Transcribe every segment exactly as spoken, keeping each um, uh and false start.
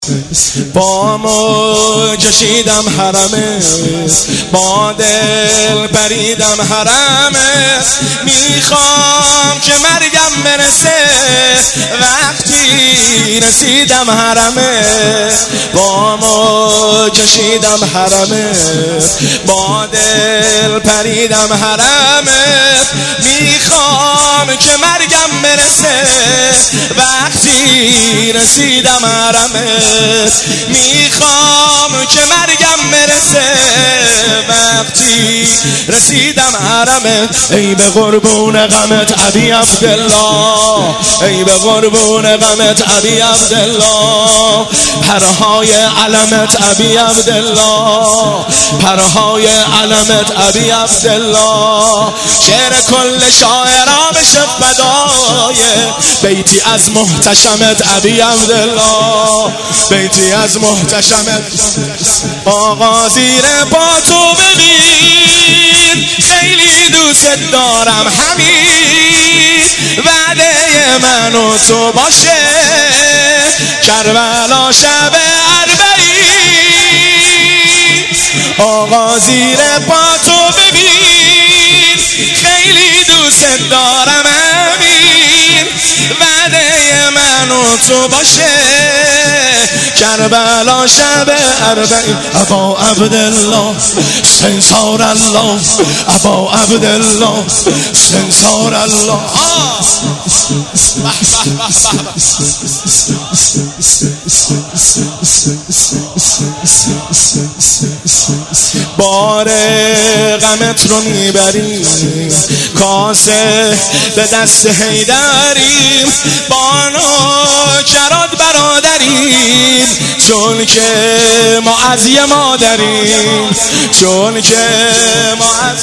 با مو کشیدم حرمه، با دل پریدم حرمه. میخوام که مرگم برسه وقتی رسیدم حرمه. با مو کشیدم حرمه، با دل پریدم حرمه. میخوام که مرگم برسه وقتی رسیدم حرمه. میخوام که مرگم برسه وقتی رسیدم حرمه. ای به قربون غمت ابی عبدالله، ای به قربون غمت ابی عبدالله. پرهای علمت ابی عبدالله، پرهای علمت ابی عبدالله. شعر کل شاعران بشه فدای بیتی از محتشمت ابی عبدالله، بیتی از محتشمت. آقا زیر پا تو ببین، خیلی دوست دارم همین وعده من و تو باشه. کربلا شب اربعین، آقا زیر پا تو ببین، خیلی دوست دارم همین وعده من و تو باشه. کربلا شب اربعین. ابا عبدالله سنسار الله، ابا عبدالله سنسار الله. بار غمت رو میبریم، کاسه به دست حیدریم. بانو کراد برادریم، چون که ما از یه مادریم، چون که ما از.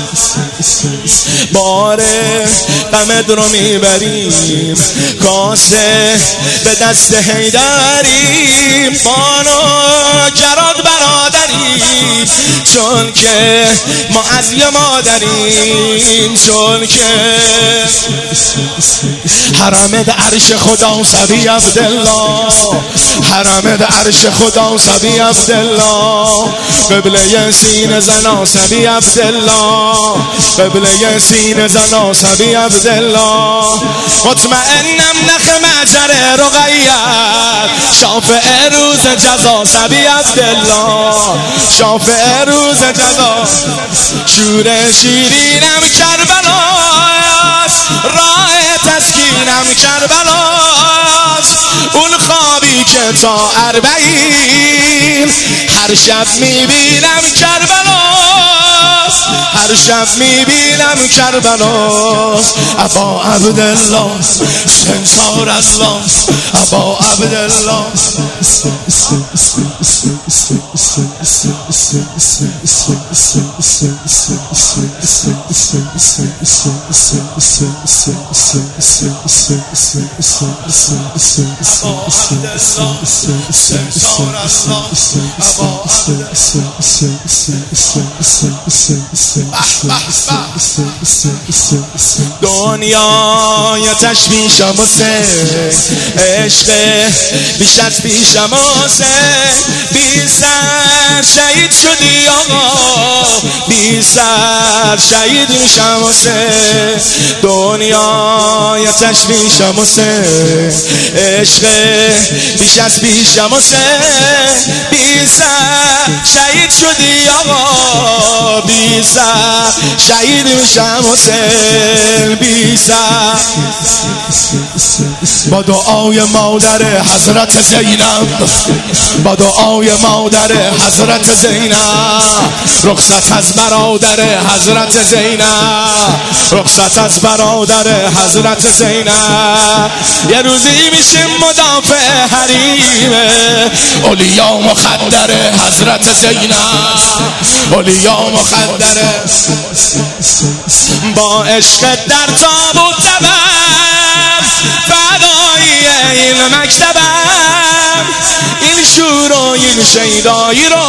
بار غمت رو میبریم، کاسه به دست حیدریم. بانو کراد برادریم، چون که ما از یه مادریم، چون که حرم در عرش خدا سبی عبدالله، حرم در عرش خدا سبی عبدالله. قبله سین زنا سبی عبدالله، قبله سین زنا سبی عبدالله. مطمئنم نخ مجر رقیت، شافع روز جزا سبی عبدالله، شافع روز جزا. شور شیرینم کربلاست، راه تسکینم کربلاست. اون خوابی که تا اربعین هر شب میبینم کربلاست، هر شب میبینم کربلاست. ابا عبدالله سنسار الله، ابا عبدالله. دنیای تشویشم واسه عشق بیش از پیشم واسه. بی سر شهید شدی آقا، بی سر شهید میشم واسه. دنیای تشویشم واسه عشق بیش از پیشم واسه. بی سر شهید شدی آقا، بی سر شهید میشم واسه. بی سر با دعای مادر حضرت زینب، با دعای مادر حضرت زینب. رخصت از برادر حضرت زینب، رخصت از برادر حضرت زینب. یه روزی میشیم مدافع حریم اولیا مخدر حضرت زینب، اولیا مخدر. با عشق در تابوت زبم، فدایی این مکتبم. این شور و این شیدایی رو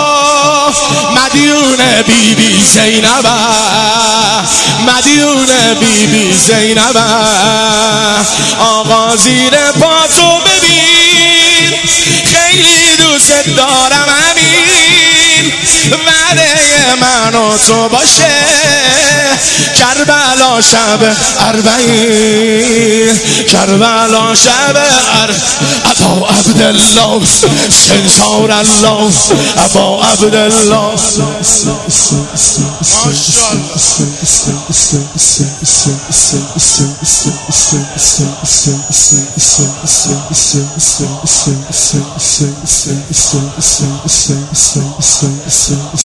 مدیون بی بی زینب، مدیون بی بی زینب. آقا زیر پا تو ببین دارم همین وعده من و تو باشه کربلا شب اربعین کربلا شب ار ابا عبدالله سنسار الله ابا عبدالله ماشاءالله